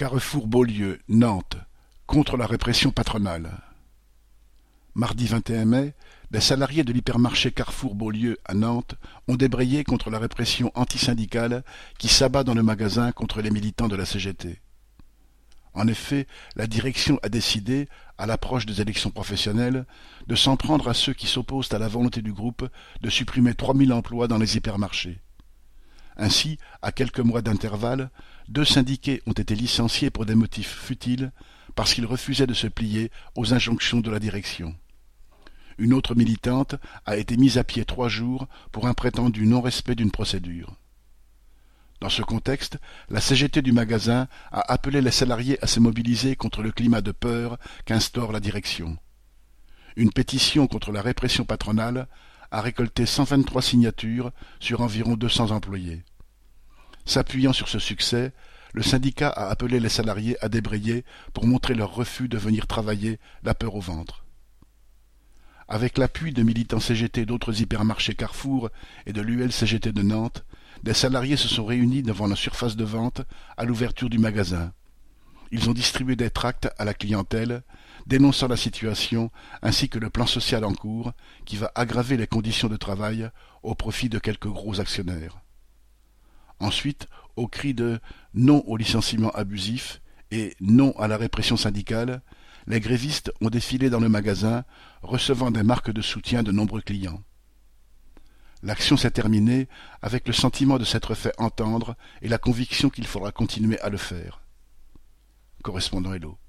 Carrefour Beaulieu, Nantes, contre la répression patronale. Mardi 21 mai, les salariés de l'hypermarché Carrefour Beaulieu à Nantes ont débrayé contre la répression antisyndicale qui s'abat dans le magasin contre les militants de la CGT. En effet, la direction a décidé, à l'approche des élections professionnelles, de s'en prendre à ceux qui s'opposent à la volonté du groupe de supprimer 3000 emplois dans les hypermarchés. Ainsi, à quelques mois d'intervalle, 2 syndiqués ont été licenciés pour des motifs futiles parce qu'ils refusaient de se plier aux injonctions de la direction. Une autre militante a été mise à pied 3 jours pour un prétendu non-respect d'une procédure. Dans ce contexte, la CGT du magasin a appelé les salariés à se mobiliser contre le climat de peur qu'instaure la direction. Une pétition contre la répression patronale a récolté 123 signatures sur environ 200 employés. S'appuyant sur ce succès, le syndicat a appelé les salariés à débrayer pour montrer leur refus de venir travailler la peur au ventre. Avec l'appui de militants CGT d'autres hypermarchés Carrefour et de l'UL-CGT de Nantes, des salariés se sont réunis devant la surface de vente à l'ouverture du magasin. Ils ont distribué des tracts à la clientèle, dénonçant la situation ainsi que le plan social en cours qui va aggraver les conditions de travail au profit de quelques gros actionnaires. Ensuite, au cri de « non au licenciement abusif » et « non à la répression syndicale », les grévistes ont défilé dans le magasin, recevant des marques de soutien de nombreux clients. L'action s'est terminée avec le sentiment de s'être fait entendre et la conviction qu'il faudra continuer à le faire. Correspondant Hello.